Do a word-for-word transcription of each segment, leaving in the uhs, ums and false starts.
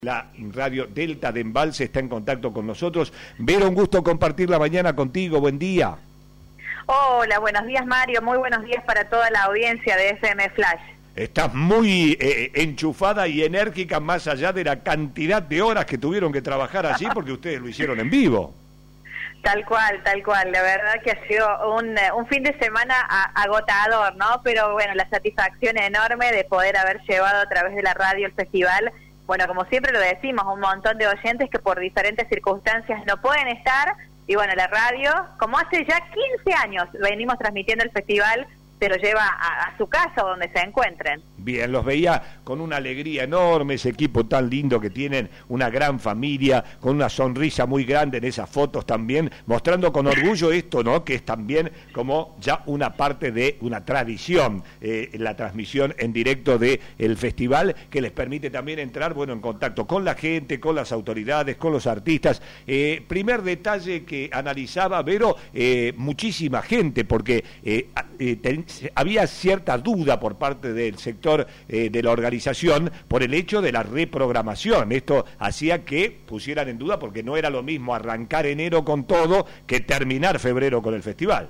La radio Delta de Embalse está en contacto con nosotros. Vero, un gusto compartir la mañana contigo. Buen día. Hola, buenos días, Mario. Muy buenos días para toda la audiencia de F M Flash. Estás muy eh, enchufada y enérgica, más allá de la cantidad de horas que tuvieron que trabajar allí, porque ustedes lo hicieron en vivo. Tal cual, tal cual. La verdad que ha sido un, un fin de semana agotador, ¿no? Pero bueno, la satisfacción enorme de poder haber llevado a través de la radio el festival. Bueno, como siempre lo decimos, un montón de oyentes que por diferentes circunstancias no pueden estar, y bueno, la radio, como hace ya quince años venimos transmitiendo el festival, se lo lleva a, a su casa o donde se encuentren. Bien, los veía con una alegría enorme, ese equipo tan lindo que tienen, una gran familia, con una sonrisa muy grande en esas fotos también, mostrando con orgullo esto, ¿no?, que es también como ya una parte de una tradición, eh, la transmisión en directo del festival, que les permite también entrar, bueno, en contacto con la gente, con las autoridades, con los artistas. Eh, primer detalle que analizaba, Vero, eh, muchísima gente, porque eh, eh, ten, había cierta duda por parte del sector eh, de la organización por el hecho de la reprogramación. Esto hacía que pusieran en duda, porque no era lo mismo arrancar enero con todo que terminar febrero con el festival.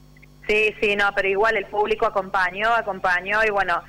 Sí, sí, no, pero igual el público acompañó, acompañó y bueno,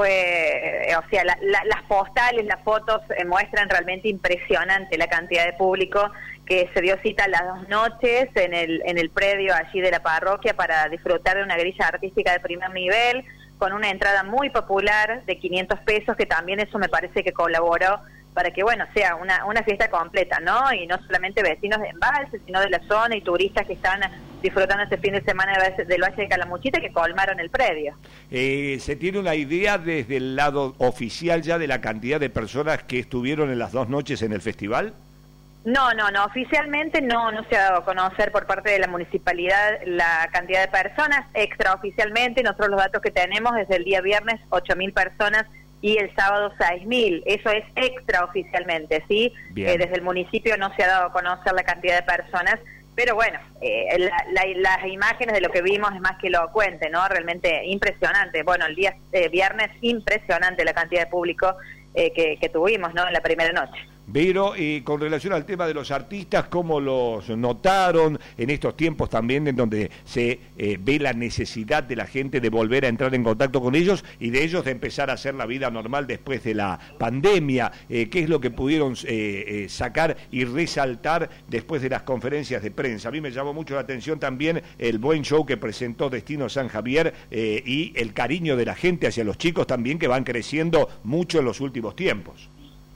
fue, eh, o sea, la, la, las postales, las fotos eh, muestran realmente impresionante la cantidad de público que se dio cita las dos noches en el, en el predio allí de la parroquia para disfrutar de una grilla artística de primer nivel, con una entrada muy popular de quinientos pesos, que también eso me parece que colaboró para que, bueno, sea una, una fiesta completa, ¿no? Y no solamente vecinos de Embalse, sino de la zona y turistas que están disfrutando este fin de semana del Valle de Calamuchita, que colmaron el predio. Eh, ¿Se tiene una idea desde el lado oficial ya de la cantidad de personas que estuvieron en las dos noches en el festival? No, no, no, oficialmente no, no se ha dado a conocer por parte de la municipalidad la cantidad de personas. Extraoficialmente, nosotros los datos que tenemos desde el día viernes, ocho mil personas, y el sábado seis mil, eso es extraoficialmente, ¿sí? Eh, desde el municipio no se ha dado a conocer la cantidad de personas, pero bueno, eh, la, la, las imágenes de lo que vimos es más que elocuente, ¿no? Realmente impresionante. Bueno, el día eh, viernes impresionante la cantidad de público eh, que, que tuvimos, ¿no?, en la primera noche. Vero, eh, con relación al tema de los artistas, ¿cómo los notaron en estos tiempos también en donde se eh, ve la necesidad de la gente de volver a entrar en contacto con ellos y de ellos de empezar a hacer la vida normal después de la pandemia? Eh, ¿Qué es lo que pudieron eh, eh, sacar y resaltar después de las conferencias de prensa? A mí me llamó mucho la atención también el buen show que presentó Destino San Javier eh, y el cariño de la gente hacia los chicos también, que van creciendo mucho en los últimos tiempos.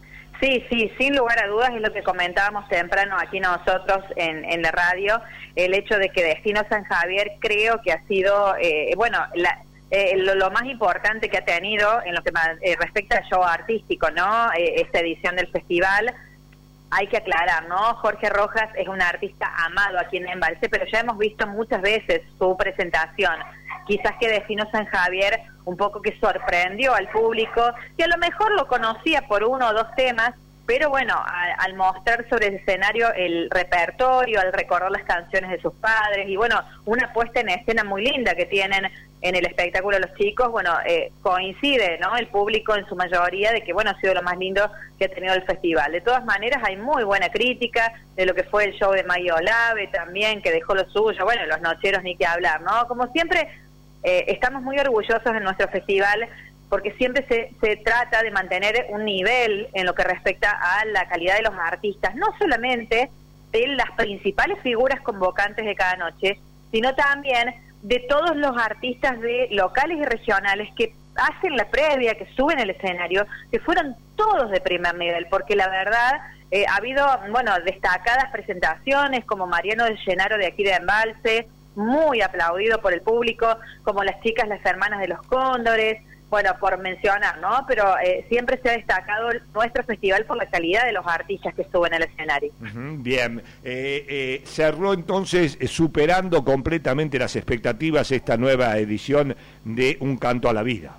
Sí, sí, sin lugar a dudas es lo que comentábamos temprano aquí nosotros en, en la radio, el hecho de que Destino San Javier creo que ha sido, eh, bueno, la, eh, lo, lo más importante que ha tenido en lo que eh, respecta al show artístico, ¿no? Eh, esta edición del festival. Hay que aclarar, ¿no? Jorge Rojas es un artista amado aquí en Embalse, pero ya hemos visto muchas veces su presentación. Quizás que Destino San Javier un poco que sorprendió al público, que a lo mejor lo conocía por uno o dos temas, pero bueno, a, al mostrar sobre el escenario el repertorio, al recordar las canciones de sus padres, y bueno, una puesta en escena muy linda que tienen en el espectáculo los chicos, bueno, eh, coincide, ¿no?, el público en su mayoría de que, bueno, ha sido lo más lindo que ha tenido el festival. De todas maneras, hay muy buena crítica de lo que fue el show de Mayo Olave también, que dejó lo suyo, bueno, los nocheros ni que hablar, ¿no? Como siempre, eh, estamos muy orgullosos de nuestro festival, porque siempre se, se trata de mantener un nivel en lo que respecta a la calidad de los artistas, no solamente de las principales figuras convocantes de cada noche, sino también de todos los artistas de locales y regionales que hacen la previa, que suben el escenario, que fueron todos de primer nivel, porque la verdad eh, ha habido, bueno, destacadas presentaciones como Mariano de Llenaro de aquí de Embalse, muy aplaudido por el público, como las chicas, las hermanas de los Cóndores, bueno, por mencionar, ¿no? Pero eh, siempre se ha destacado nuestro festival por la calidad de los artistas que suben al escenario. Uh-huh, bien, eh, eh, cerró entonces eh, superando completamente las expectativas esta nueva edición de Un Canto a la Vida.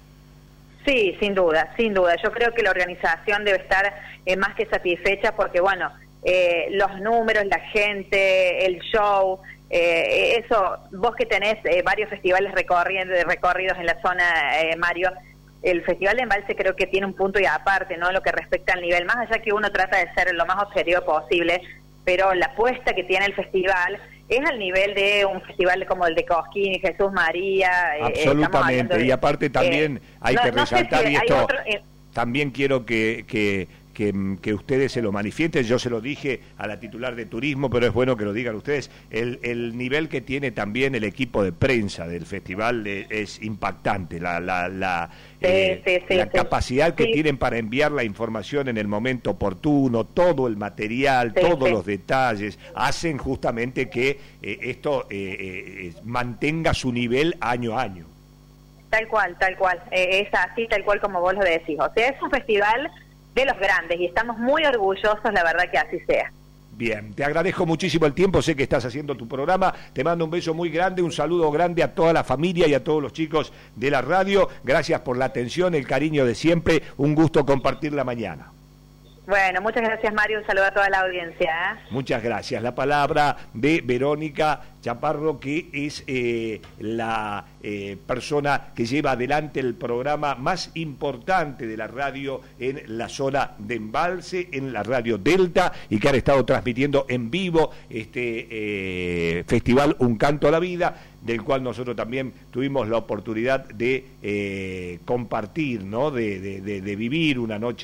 Sí, sin duda, sin duda. Yo creo que la organización debe estar eh, más que satisfecha porque, bueno, eh, los números, la gente, el show... Eh, eso, vos que tenés eh, varios festivales recorridos en la zona, eh, Mario, el Festival de Embalse creo que tiene un punto y aparte, ¿no? Lo que respecta al nivel, más allá que uno trata de ser lo más objetivo posible, pero la apuesta que tiene el festival es al nivel de un festival como el de Cosquín y Jesús María. Absolutamente, de, y aparte también eh, hay no, que resaltar, no sé si y esto otro, eh, también quiero que... que Que, que ustedes se lo manifiesten. Yo se lo dije a la titular de turismo, pero es bueno que lo digan ustedes. El, el nivel que tiene también el equipo de prensa del festival es, es impactante. La, la, la, sí, eh, sí, sí, la sí. capacidad que sí. tienen para enviar la información en el momento oportuno, todo el material, sí, todos sí. los detalles, hacen justamente que eh, esto eh, eh, mantenga su nivel año a año. Tal cual, tal cual. Eh, es así, tal cual como vos lo decís. O sea, es un festival de los grandes y estamos muy orgullosos, la verdad, que así sea. Bien, te agradezco muchísimo el tiempo, sé que estás haciendo tu programa, te mando un beso muy grande, un saludo grande a toda la familia y a todos los chicos de la radio, gracias por la atención, el cariño de siempre, un gusto compartir la mañana. Bueno, muchas gracias, Mario, un saludo a toda la audiencia. ¿eh? Muchas gracias. La palabra de Verónica Chaparro, que es eh, la eh, persona que lleva adelante el programa más importante de la radio en la zona de Embalse, en la radio Delta, y que han estado transmitiendo en vivo este eh, festival Un Canto a la Vida, del cual nosotros también tuvimos la oportunidad de eh, compartir, ¿no? de, de, de, de vivir una noche